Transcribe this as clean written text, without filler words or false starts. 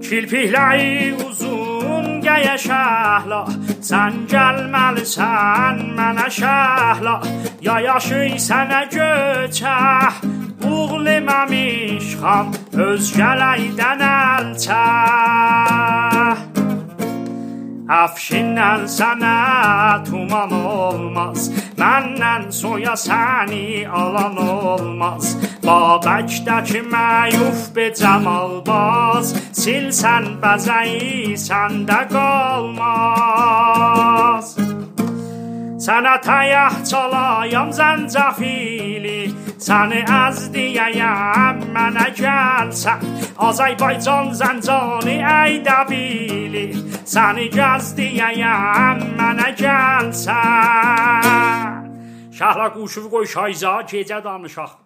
Kirpikləri uzun gəyə şəhla, sən gəlməlisən mənə şəhla. Ya yaşıy sənə göçə, uğliməmişxan özgələrdən əlçə. Əfşindən sənə tuman olmaz, məndən soya səni alan olmaz. Babəkdəki məyuf be cəmalbaz, silsən bəzəyi səndə qalmaz. Sənə təyəh çalayam zəncəfili, səni əzdiyəyəm mənə gəlsən. Azərbaycan zəncani əydəbili, səni gəzdiyəyəm mənə gəlsən. Şəhla quşuvu qoy şayza, gecə danışaq.